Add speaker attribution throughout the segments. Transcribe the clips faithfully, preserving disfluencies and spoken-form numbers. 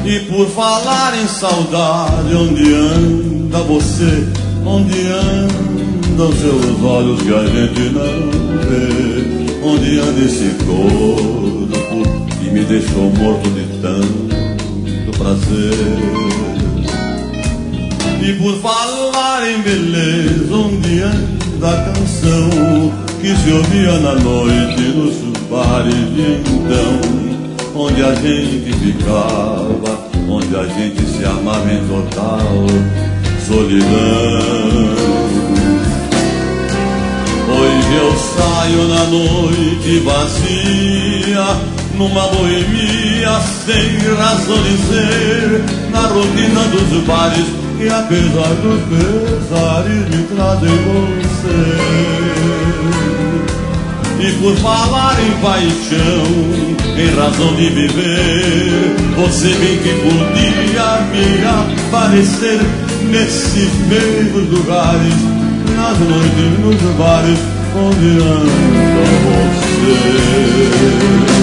Speaker 1: E por falar em saudade, onde anda você? Onde andam seus olhos que a gente não vê? Onde anda esse corpo que me deixou morto de tanto prazer? E por falar em beleza, onde anda a canção que se ouvia na noite nos bares de então? Onde a gente ficava, onde a gente se amava em total solidão. Hoje eu saio na noite vazia, numa boemia sem razão de ser, na rotina dos bares que apesar dos pesares me trazem você. E por falar em paixão, em razão de viver, você bem que podia me aparecer nesses mesmos lugares, nas noites, nos bares, onde anda você?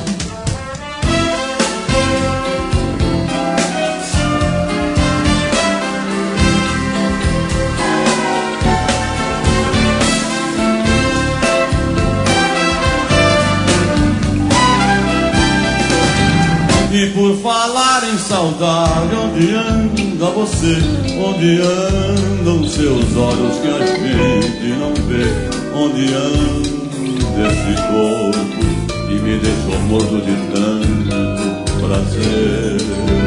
Speaker 1: E por falar em saudade, onde anda você? Onde andam seus olhos que a gente não vê? Onde anda esse corpo que me deixou morto de tanto prazer?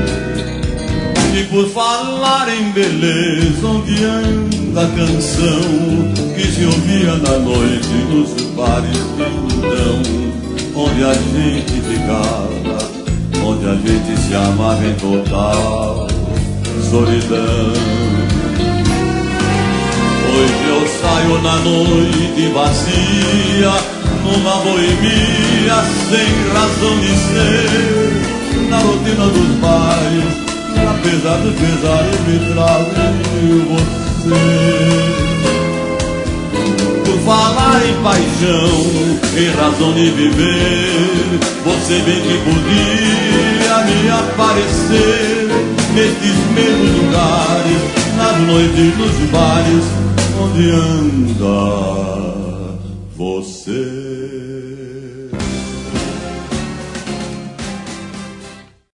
Speaker 1: E por falar em beleza, onde anda a canção que se ouvia na noite nos bares de então? Onde a gente ficava, onde a gente se amava em total solidão. Hoje eu saio na noite vazia, numa boemia sem razão de ser, na rotina dos bares, apesar dos pesares me trazem você. Por falar em paixão, em razão de viver, você bem que podia me aparecer nestes mesmos lugares, nas noites, nos bares, onde anda você?